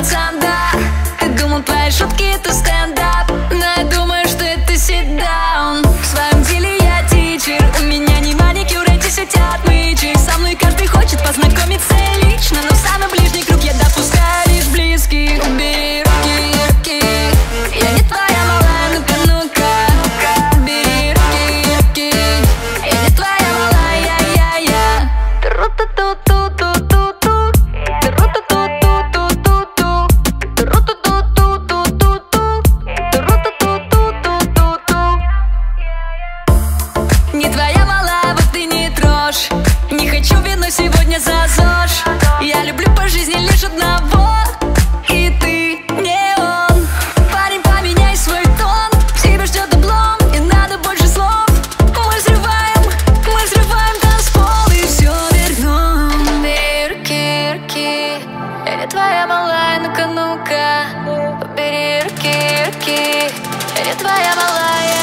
пацан, да. Ты думал, твои шутки это стендап, но я думаю, что это сит-даун. В своем деле я тичер, у меня не маникюр, эти сети отмычек. Со мной каждый хочет познакомиться лично, но в самый ближний круг я допускаю лишь близких. Убери руки, руки, я не твоя малая, ну-ка, ну-ка. Убери руки, руки, я не твоя малая, я. Тру-ту-ту-ту-ту-ту-ту, тру-ту-ту-ту-ту-ту-ту, тру-ту-ту-ту-ту-ту-ту. Не твоя малая, вот ты не трожь. Не хочу вино сегодня за ЗОЖ. Я люблю по жизни лишь одного, и ты не он. Парень, поменяй свой тон, тебя ждет облом, не надо больше слов. Мы взрываем танцпол и все вернем. Бери руки, руки, я не твоя малая, ну-ка, ну-ка. Убери руки, руки, я не твоя малая.